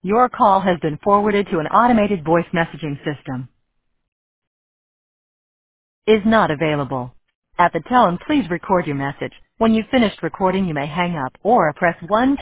Your call has been forwarded to an automated voice messaging system. Is not available. At the tone, please record your message. When you've finished recording, you may hang up or press 1